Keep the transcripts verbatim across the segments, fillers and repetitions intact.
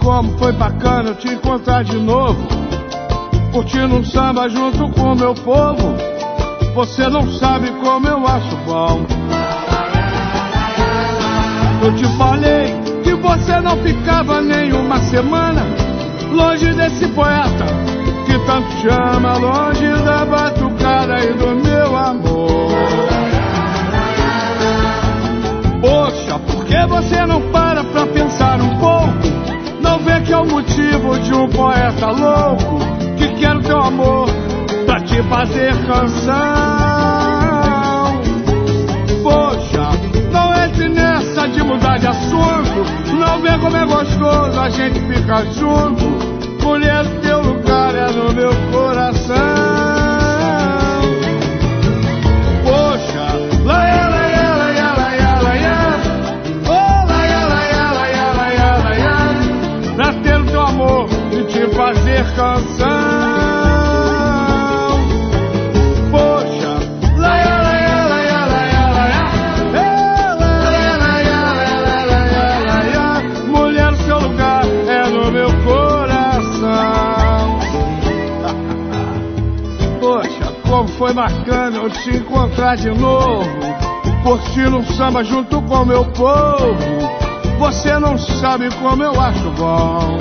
como foi bacana eu te encontrar de novo, curtindo um samba junto com o meu povo. Você não sabe como eu acho bom. Eu te falei que você não ficava nem uma semana longe desse poeta que tanto te ama, longe da batucada e do meu amor. Poxa, por que você não para pra pensar um pouco? Não vê que é o motivo de um poeta louco que quer o teu amor pra te fazer canção. Poxa, não entre nessa de mudar de assunto. Não vê como é gostoso a gente ficar junto. Mulher, teu lugar é no meu coração. Poxa, lá ela, ela, ela, ela, ela, oh, lá ela, ela, ela, ela, ela, pra ter o teu amor e te fazer canção. Foi bacana eu te encontrar de novo, curtindo um samba junto com meu povo. Você não sabe como eu acho bom.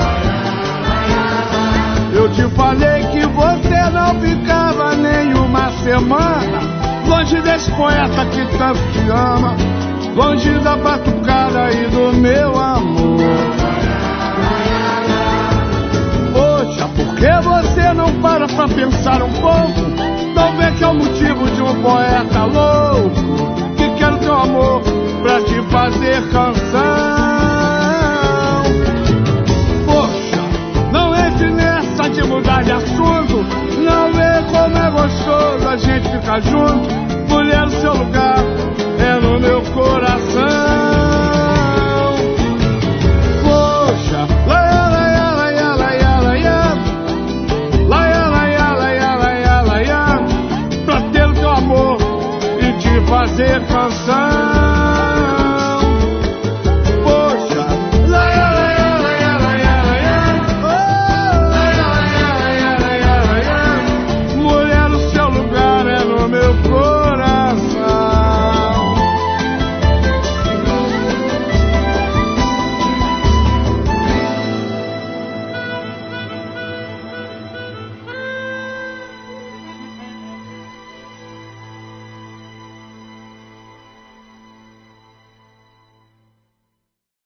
Eu te falei que você não ficava nem uma semana longe desse poeta que tanto te ama, longe da batucada e do meu amor. Poxa, por que você não para pra pensar um pouco? Não vê que é o motivo de um poeta louco que quer o teu amor pra te fazer canção. Poxa, não entre nessa de mudar de assunto. Não vê como é gostoso a gente ficar junto. Mulher, o seu lugar é no meu coração. Poxa, lá ela, ela, ela, ela, ela, lá ela, ela, ela, ela, ela, pra ter o teu amor e te fazer canção.